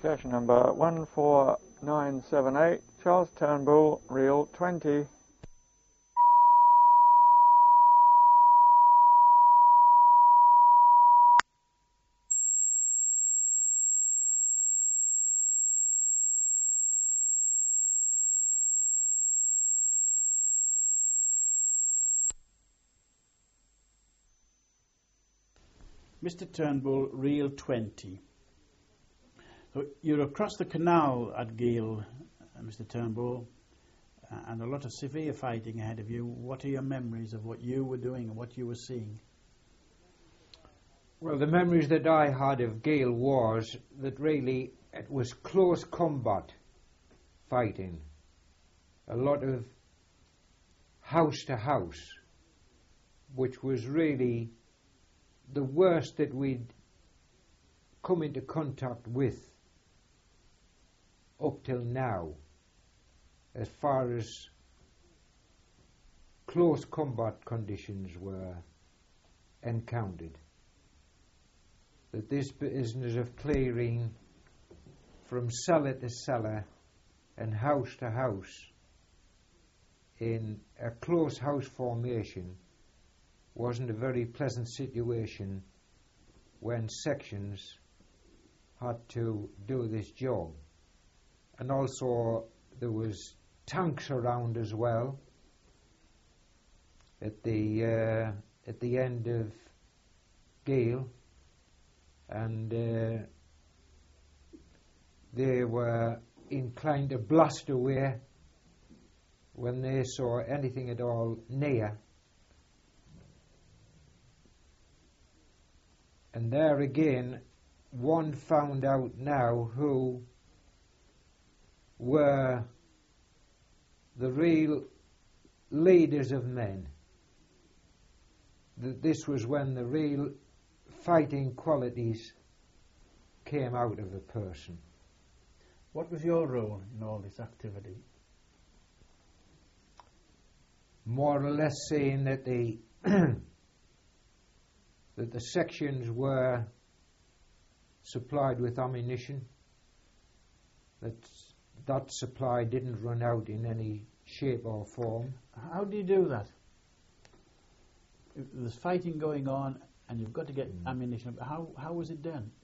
Station number 14978, Charles Turnbull, reel 20. Mr. Turnbull, reel 20. So you're across the canal at Gale, Mr. Turnbull, and a lot of severe fighting ahead of you. What are your memories of what you were doing and what you were seeing? Well, the memories that I had of Gale was that really it was close combat fighting. A lot of house to house, which was really the worst that we'd come into contact with up till now, as far as close combat conditions were encountered. That this business of clearing from cellar to cellar and house to house in a close house formation wasn't a very pleasant situation when sections had to do this job. And also there was tanks around as well at the end of Gale, and they were inclined to blast away when they saw anything at all near. And there again, one found out now who were the real leaders of men. That this was when the real fighting qualities came out of a person. What was your role in all this activity? More or less saying that the that the sections were supplied with ammunition, that supply didn't run out in any shape or form. How do you do that? There's fighting going on and you've got to get ammunition. How was it done?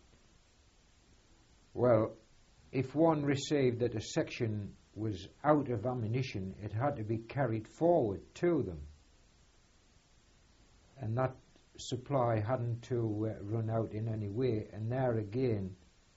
Well, if one received that a section was out of ammunition, it had to be carried forward to them. And that supply hadn't to run out in any way. And there again,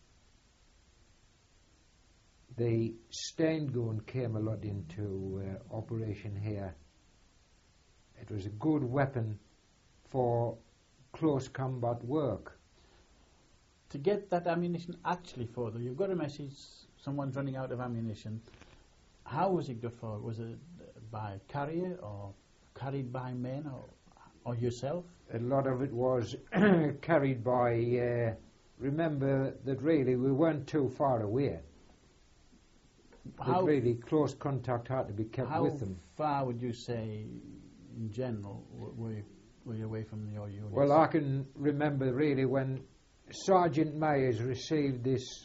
the stand gun came a lot into operation here. It was a good weapon for close combat work. To get that ammunition actually for them, you've got a message, someone's running out of ammunition. How was it got forward? Was it by carrier or carried by men or yourself? A lot of it was carried by, remember that really we weren't too far away. That really close contact had to be kept with them. How far would you say, in general, were you away from your units? Well, I can remember really when Sergeant Myers received this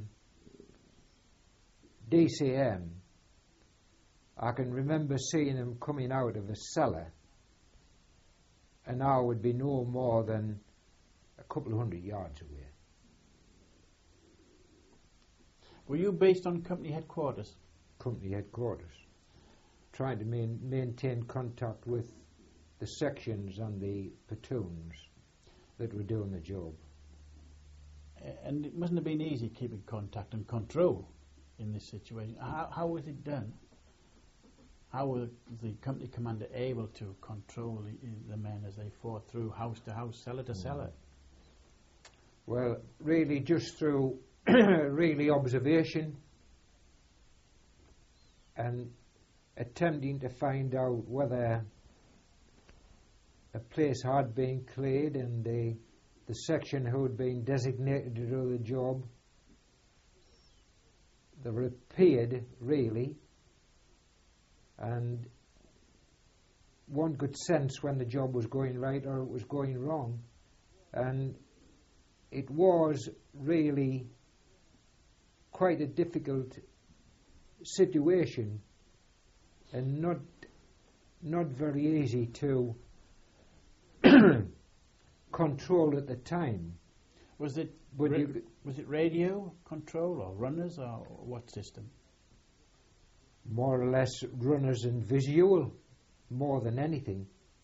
DCM, I can remember seeing him coming out of a cellar, and I would be no more than a couple of 100 yards away. Were you based on company headquarters? Company headquarters. Trying to maintain contact with the sections and the platoons that were doing the job. And it mustn't have been easy keeping contact and control in this situation. How was it done? How was the company commander able to control the men as they fought through house to house, cellar to cellar? Well, really just through really observation and attempting to find out whether a place had been cleared and the section who had been designated to do the job, they appeared really, and one could sense when the job was going right or it was going wrong. And it was really quite a difficult situation and not very easy to control at the time. Was it But was it radio control or runners or what system? more or less runners and visual, more than anything.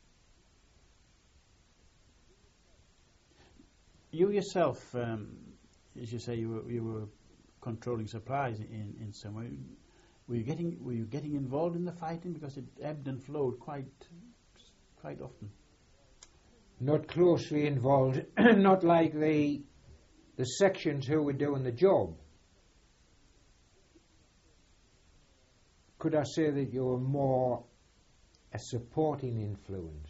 You yourself, as you say, you were controlling supplies in some way. Were you getting involved in the fighting, because it ebbed and flowed quite often? Not closely involved, not like the sections who were doing the job. Could I say that you were more a supporting influence?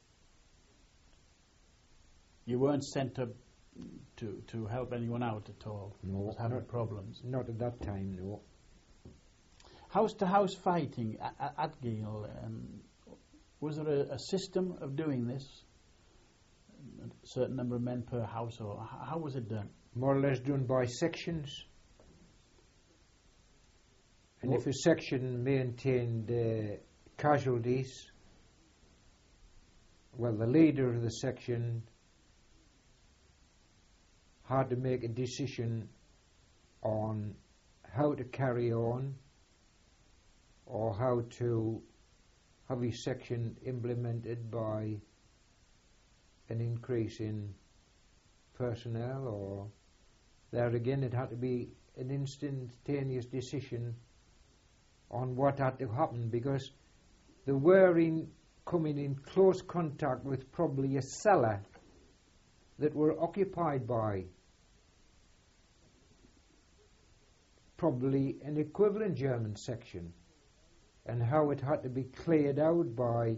You weren't sent up to help anyone out at all? No. Was having problems? Not at that time, no. House-to-house fighting at Gael, was there a system of doing this? A certain number of men per house, or how was it done? More or less done by sections. And if a section maintained casualties, well, the leader of the section had to make a decision on how to carry on, or how to have his section implemented by an increase in personnel, or there again it had to be an instantaneous decision on what had to happen, because they were coming in close contact with probably a cellar that were occupied by probably an equivalent German section, and how it had to be cleared out by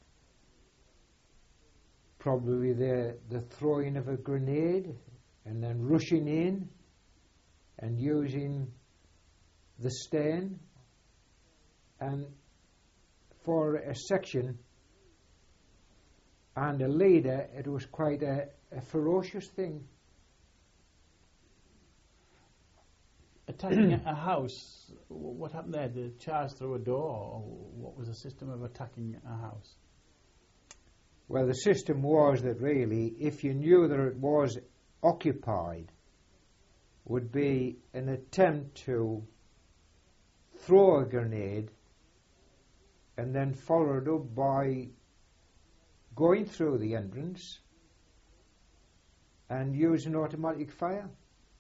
probably the throwing of a grenade and then rushing in and using the stern. And for a section and a leader, it was quite a ferocious thing. Attacking a house, what happened there? Did it charge through a door, or what was the system of attacking a house? Well, the system was that really, if you knew that it was occupied, would be an attempt to throw a grenade and then followed up by going through the entrance and using automatic fire.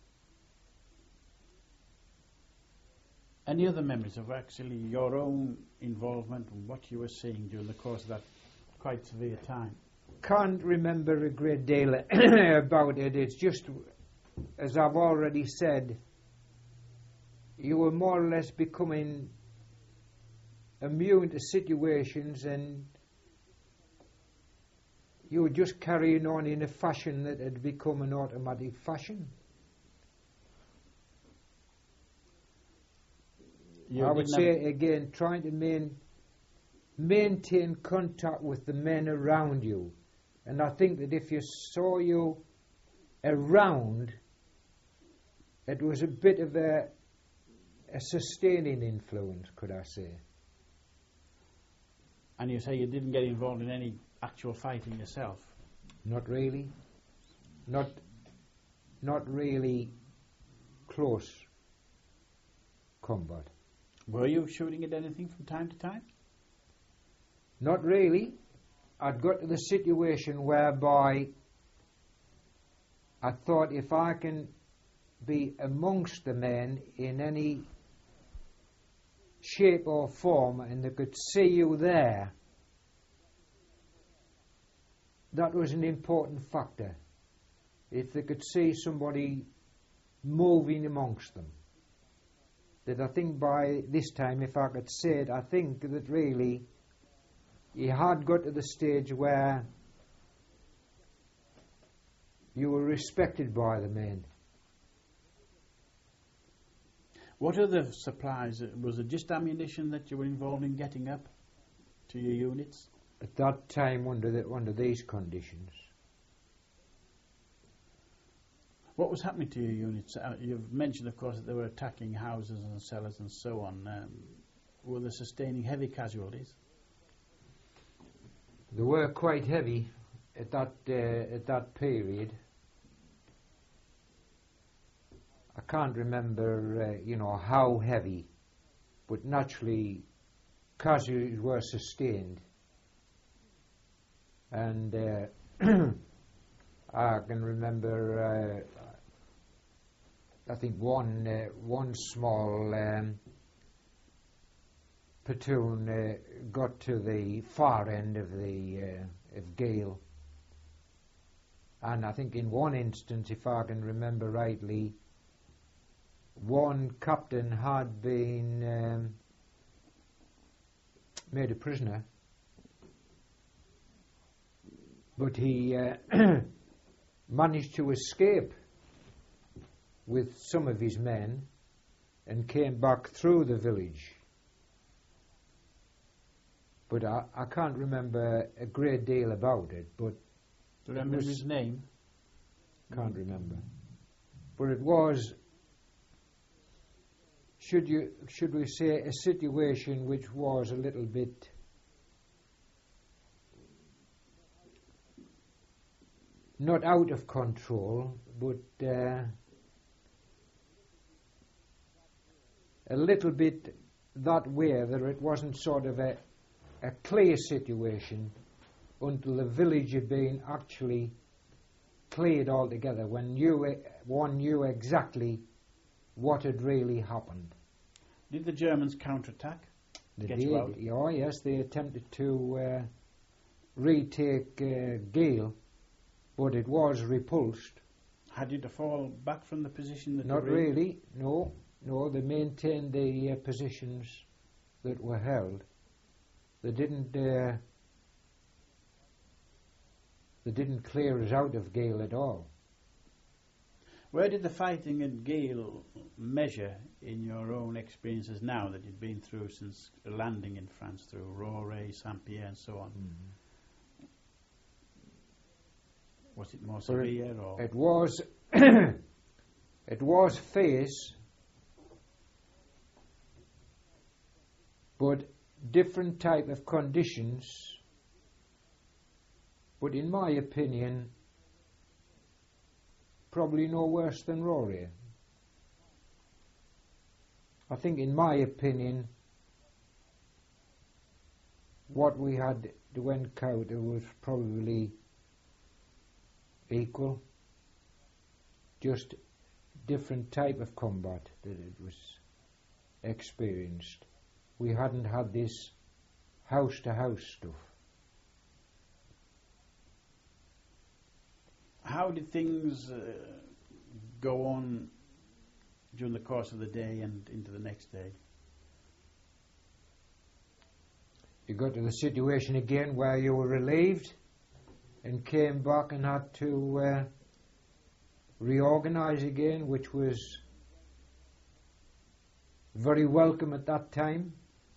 Any other memories of actually your own involvement and what you were seeing during the course of that quite severe time? Can't remember a great deal about it. It's just, as I've already said, you were more or less becoming immune to situations, and you were just carrying on in a fashion that had become an automatic fashion. I would say again, trying to maintain contact with the men around you. And I think that if you saw you around, it was a bit of a sustaining influence, could I say. And you say you didn't get involved in any actual fighting yourself? Not really. Not really close combat. Were you shooting at anything from time to time? Not really. I'd got to the situation whereby I thought, if I can be amongst the men in any shape or form and they could see you there, that was an important factor. If they could see somebody moving amongst them. That I think by this time, if I could say it, I think that really he had got to the stage where you were respected by the men. What other supplies? Was it just ammunition that you were involved in getting up to your units? At that time, under these conditions. What was happening to your units? You've mentioned, of course, that they were attacking houses and cellars and so on. Were they sustaining heavy casualties? They were quite heavy at that period. I can't remember, how heavy, but naturally casualties were sustained. And I can remember, I think one small platoon got to the far end of Gale, and I think in one instance, if I can remember rightly, one captain had been made a prisoner, but he managed to escape with some of his men and came back through the village. But I can't remember a great deal about it, but... Do you remember his name? Can't remember. But it was, should we say, a situation which was a little bit not out of control, but a little bit that way, that it wasn't sort of a clear situation until the village had been actually cleared altogether, when one knew exactly what had really happened. Did the Germans counterattack? They did. Oh, yes, they attempted to retake Gale, but it was repulsed. Had you to fall back from the position that Not really, no. No, they maintained the positions that were held. They didn't clear us out of Gale at all. Where did the fighting at Gale measure in your own experiences now that you've been through since landing in France, through Rauray, Saint-Pierre and so on? Mm-hmm. Was it more severe or? It was it was fierce, but different type of conditions, but in my opinion probably no worse than Rauray. I think in my opinion what we had to encounter was probably equal, just different type of combat that it was experienced. We hadn't had this house-to-house stuff. How did things go on during the course of the day and into the next day? You got to the situation again where you were relieved and came back and had to reorganize again, which was very welcome at that time.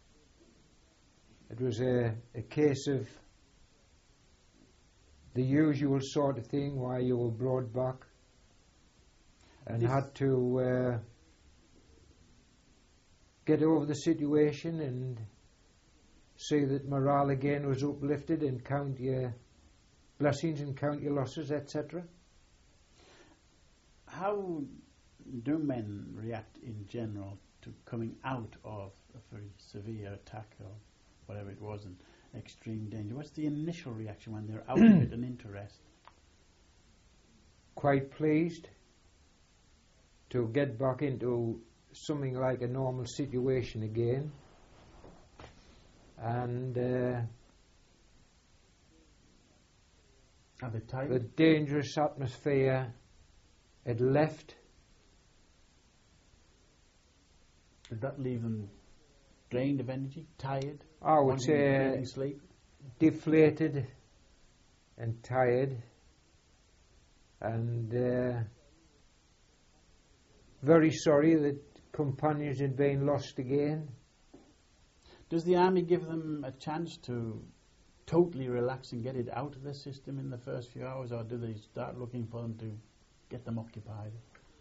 It was a case of the usual sort of thing where you were brought back and had to get over the situation and see that morale again was uplifted and count your blessings and count your losses, etc. How do men react in general to coming out of a very severe attack or whatever it was in extreme danger? What's the initial reaction when they're out of it and interest? Quite pleased to get back into something like a normal situation again, and Are they tired? the dangerous atmosphere had left. Did that leave them drained of energy, tired? I would wanting say getting sleep? deflated and tired, and very sorry that companions had been lost again. Does the army give them a chance to totally relax and get it out of their system in the first few hours, or do they start looking for them to get them occupied?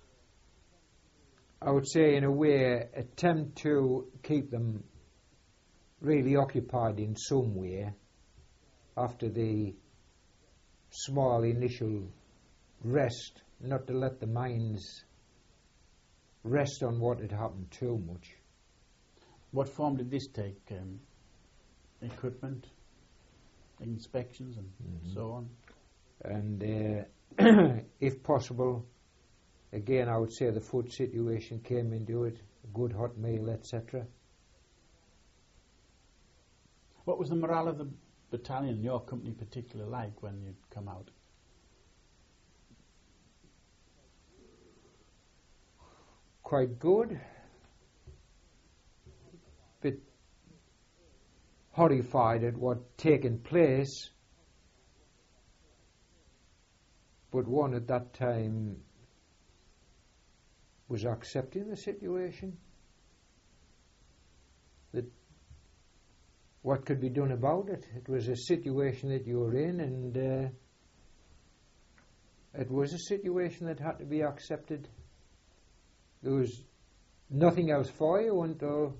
I would say, in a way, attempt to keep them really occupied in some way after the small initial rest, not to let the minds rest on what had happened too much. What form did this take? Equipment, inspections and so on? And if possible, again I would say the food situation came into it, a good hot meal, etc. What was the morale of the battalion, your company particular, like when you'd come out? Quite good. Bit horrified at what taken place, but one at that time was accepting the situation, that what could be done about it. It was a situation that you were in, and it was a situation that had to be accepted. There was nothing else for you until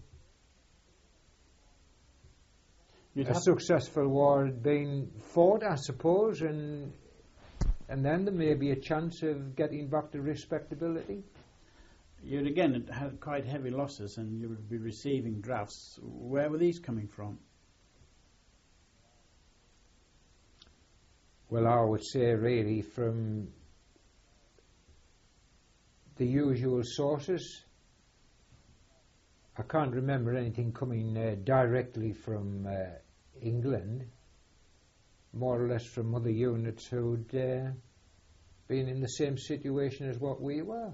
a successful war had been fought, I suppose, and then there may be a chance of getting back to respectability. You'd again had quite heavy losses, and you would be receiving drafts. Where were these coming from? Well, I would say really from the usual sources. I can't remember anything coming directly from England, more or less from other units who'd been in the same situation as what we were.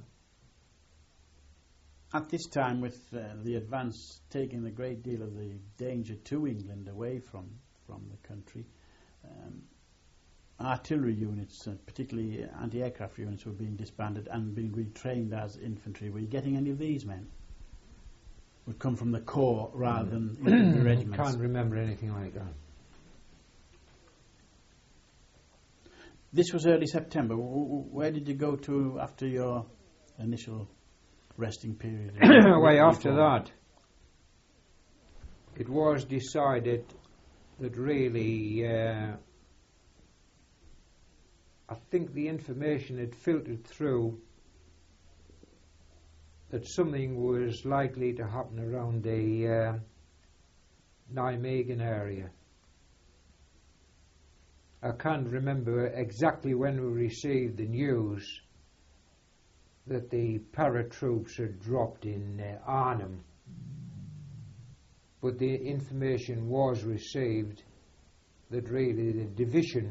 At this time, with the advance taking a great deal of the danger to England away from the country, artillery units, particularly anti-aircraft units, were being disbanded and being retrained as infantry. Were you getting any of these men? Would come from the corps rather than the regiments? Can't remember anything like that. This was early September. Where did you go to after your initial resting period? Way after that, it was decided that really, I think the information had filtered through that something was likely to happen around the Nijmegen area. I can't remember exactly when we received the news that the paratroops had dropped in Arnhem, but the information was received that really the division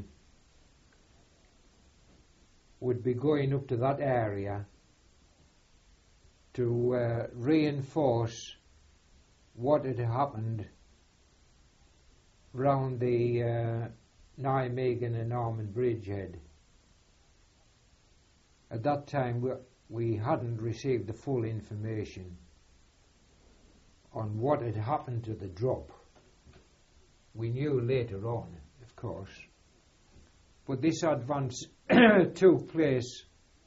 would be going up to that area to reinforce what had happened round the Nijmegen and Arnhem bridgehead. At that time we hadn't received the full information on what had happened to the drop. We knew later on, of course. But this advance took place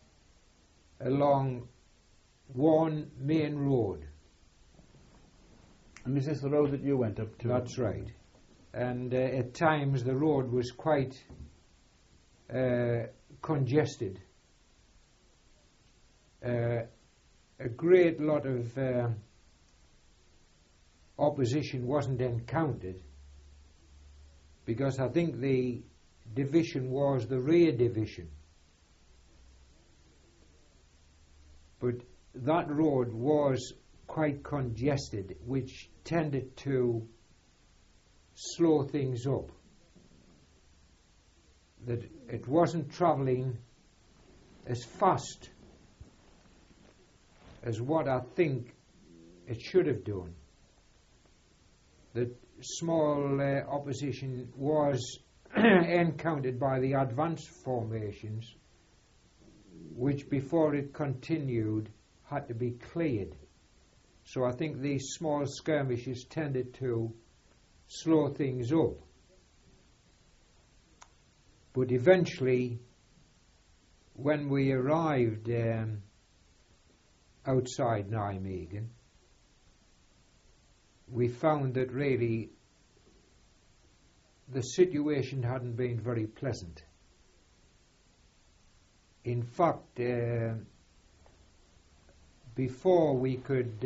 along one main road. And is this the road that you went up to? That's right. And at times the road was quite congested. A great lot of opposition wasn't encountered because I think the division was the rear division. But that road was quite congested, which tended to slow things up. That it wasn't travelling as fast as what I think it should have done. That small opposition was encountered by the advanced formations, which before it continued had to be cleared. So I think these small skirmishes tended to slow things up. But eventually when we arrived outside Nijmegen, we found that really the situation hadn't been very pleasant. In fact, before we could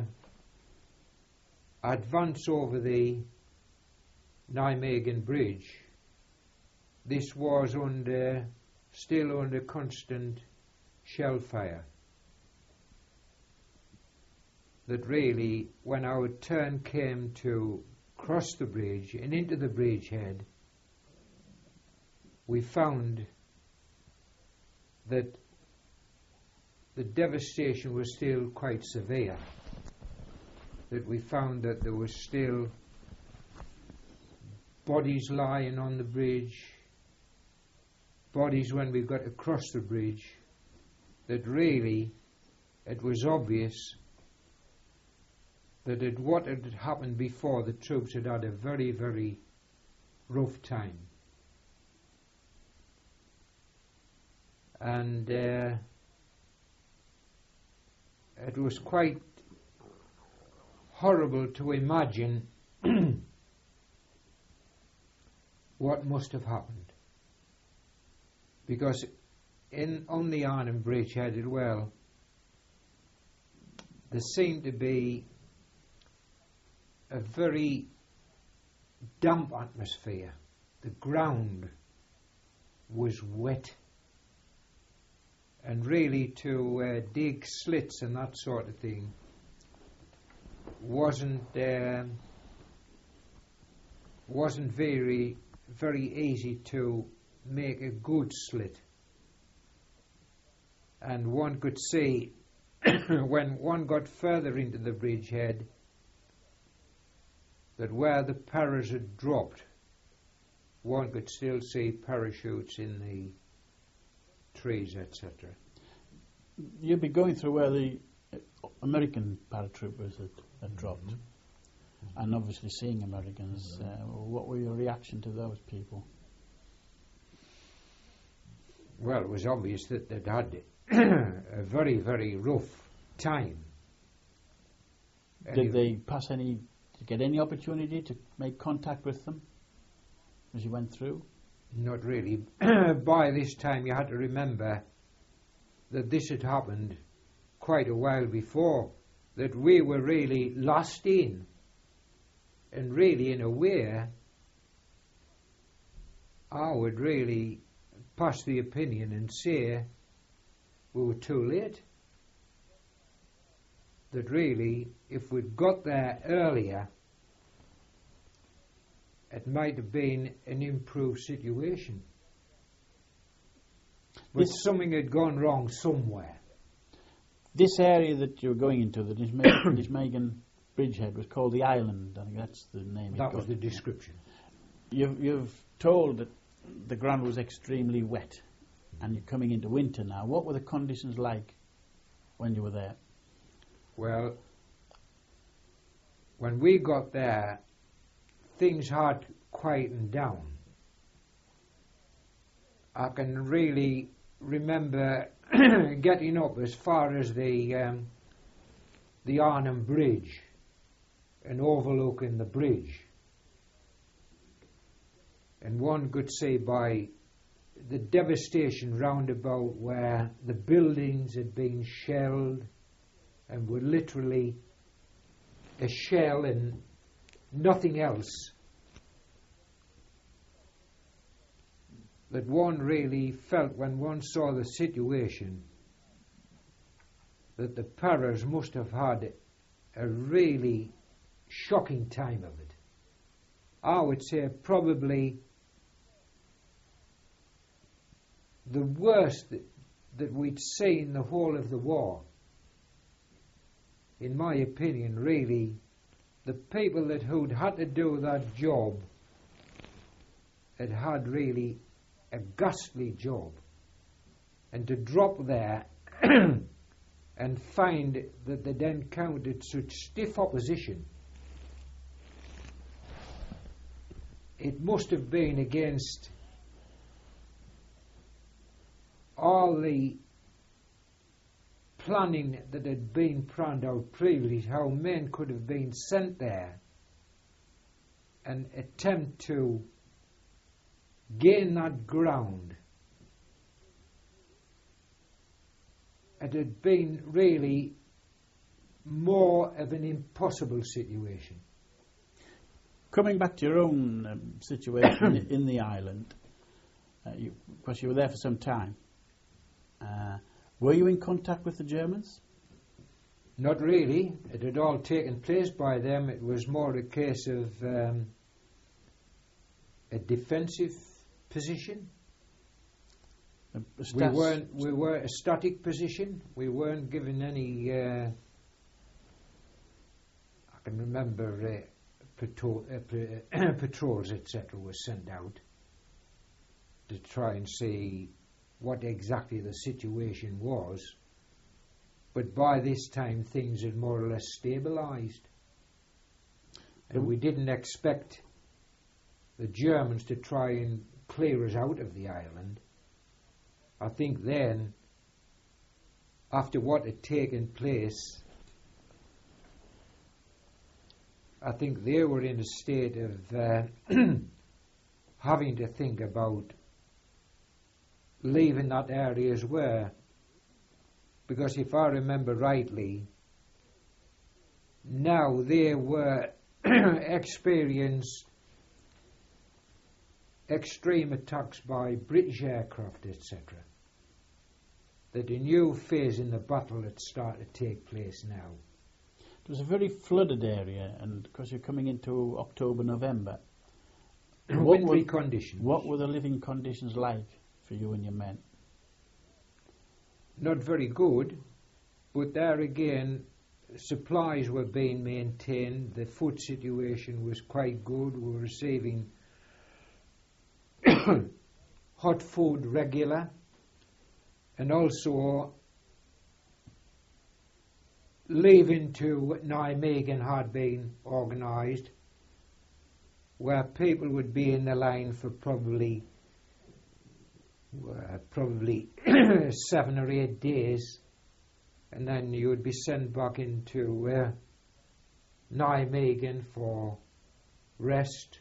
advance over the Nijmegen Bridge, this was still under constant shell fire. That really, when our turn came to cross the bridge and into the bridgehead, we found that the devastation was still quite severe. That we found that there was still bodies lying on the bridge, bodies when we got across the bridge, that really it was obvious that what had happened before, the troops had had a very, very rough time. And it was quite horrible to imagine what must have happened. Because on the Arnhem Bridgehead as well, there seemed to be a very damp atmosphere. The ground was wet, and really to dig slits and that sort of thing wasn't very easy to make a good slit. And one could see when one got further into the bridgehead that where the paras had dropped, one could still see parachutes in the trees, etc. You'd be going through where the American paratroopers had dropped, and obviously seeing Americans. What were your reaction to those people? Well, it was obvious that they'd had a very, very rough time. Did they get any opportunity to make contact with them as you went through? Not really. By this time you had to remember that this had happened quite a while before, that we were really lost in, and really in a way I would really pass the opinion and say we were too late. That really, if we'd got there earlier, it might have been an improved situation. But something had gone wrong somewhere. This area that you were going into, the Nijmegen Bridgehead, was called the Island. I think that's the name. That was the description. You've told that the ground was extremely wet, and you're coming into winter now. What were the conditions like when you were there? Well, when we got there, things had quietened down. I can really remember getting up as far as the Arnhem Bridge and overlooking the bridge. And one could see by the devastation round about where the buildings had been shelled and were literally a shell and nothing else, that one really felt when one saw the situation that the paras must have had a really shocking time of it. I would say probably the worst that we'd seen the whole of the war. In my opinion, really, the people who'd had to do that job had really a ghastly job. And to drop there and find that they'd encountered such stiff opposition, it must have been against all the planning that had been planned out previously, how men could have been sent there and attempt to gain that ground. It had been really more of an impossible situation. Coming back to your own situation in the island, of course you were there for some time. Were you in contact with the Germans? Not really. It had all taken place by them. It was more a case of a defensive position. We were a static position. We weren't given any. I can remember patrols, etc., were sent out to try and see what exactly the situation was. But by this time, things had more or less stabilised, and we didn't expect the Germans to try and clear us out of the island. I think then, after what had taken place, I think they were in a state of having to think about leaving that area as well. Because if I remember rightly, now they were experienced extreme attacks by British aircraft, etc. That a new phase in the battle had started to take place now. It was a very flooded area, and because you're coming into October, November. Wintry conditions. What were the living conditions like for you and your men? Not very good, but there again, supplies were being maintained. The food situation was quite good. We were receiving hot food regular, and also leaving to Nijmegen had been organised, where people would be in the line for probably 7 or 8 days, and then you would be sent back into Nijmegen for rest,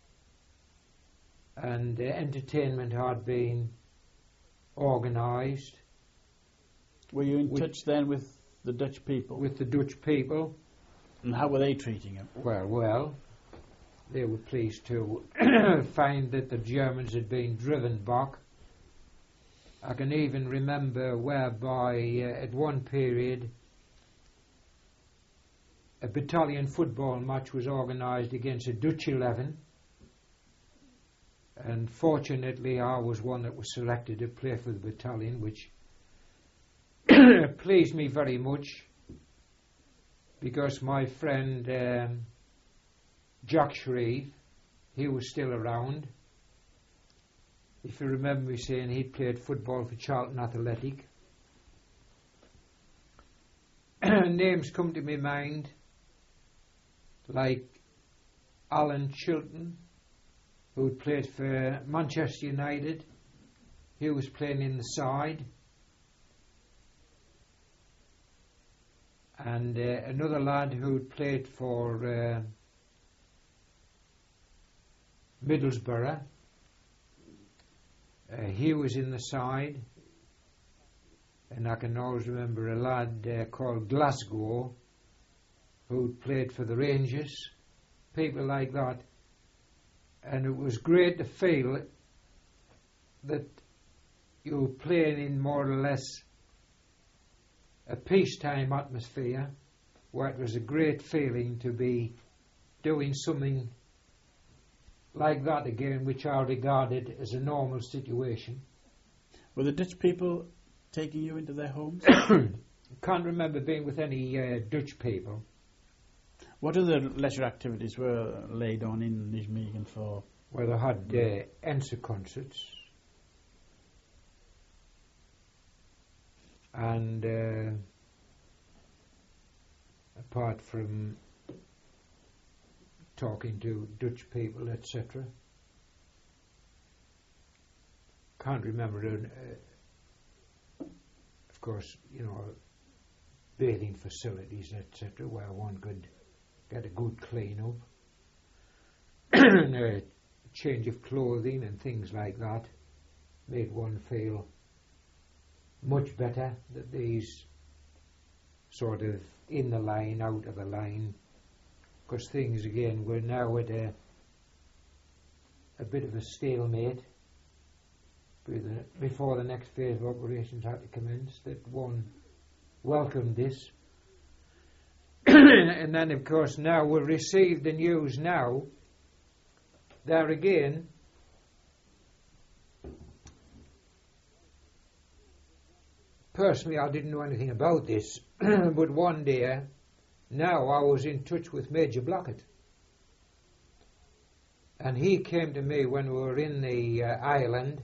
and entertainment had been organised. Were you in touch then with the Dutch people? With the Dutch people. And how were they treating you? Well, they were pleased to find that the Germans had been driven back. I can even remember whereby at one period a battalion football match was organised against a Dutch 11, and fortunately I was one that was selected to play for the battalion, which pleased me very much, because my friend Jack Shreve, he was still around. If you remember me saying he'd played football for Charlton Athletic. Names come to my mind like Alan Chilton, who had played for Manchester United. He was playing in the side. And another lad who had played for Middlesbrough. He was in the side, and I can always remember a lad called Glasgow who played for the Rangers, people like that. And it was great to feel that you were playing in more or less a peacetime atmosphere, where it was a great feeling to be doing something like that again, which I regarded as a normal situation. Were the Dutch people taking you into their homes? Can't remember being with any Dutch people. What other leisure activities were laid on in Nijmegen for? Well, they had Ensa concerts, and apart from talking to Dutch people, etc. Can't remember course, bathing facilities, etc., where one could get a good clean up, and a change of clothing and things like that made one feel much better that these sort of in the line, out of the line, because things again were now at a bit of a stalemate before the next phase of operations had to commence, that one welcomed this. And then of course now we received the news now, there again, personally I didn't know anything about this, but one day now I was in touch with Major Blackett, and he came to me when we were in the island,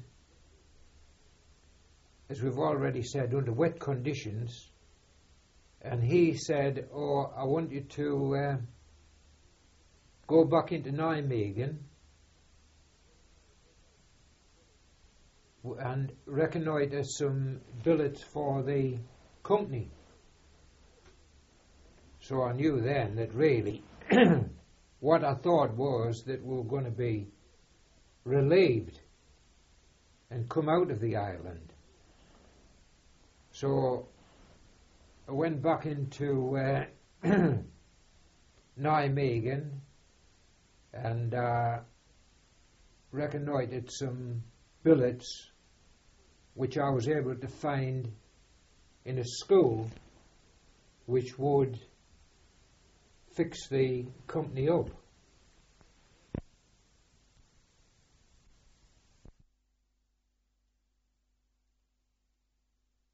as we've already said, under wet conditions, and he said, "Oh, I want you to go back into Nijmegen and reconnoitre some billets for the company." So I knew then that really what I thought was that we were going to be relieved and come out of the island. So I went back into Nijmegen and reconnoitred some billets which I was able to find in a school which would fix the company up.